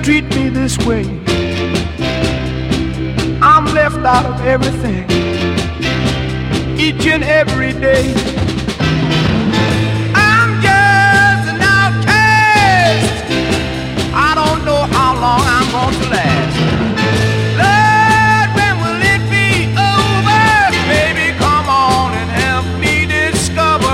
treat me this way. I'm left out of everything, each and every day. I'm just an outcast. I don't know how long I'm going to last. Lord, when will it be over? Baby, come on and help me discover.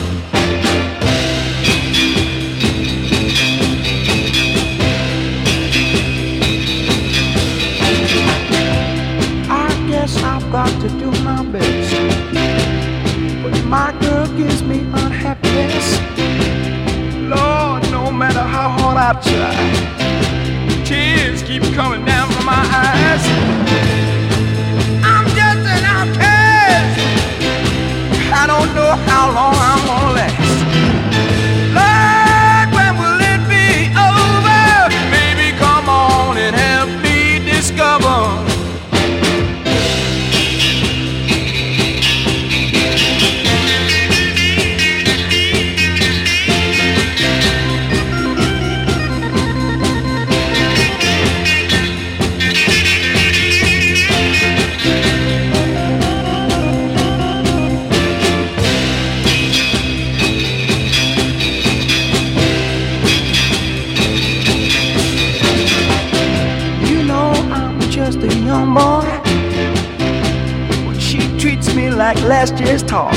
I've got to do my best, but my girl gives me unhappiness. Lord, no matter how hard I try, tears keep coming down from my eyes. I'm just an outcast. I don't know how long I'm gonna last. Lord, when will it be over? Baby, come on and help me discover. Just a young boy, but she treats me like last year's toy.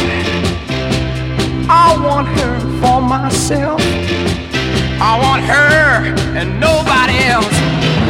I want her for myself. I want her and nobody else.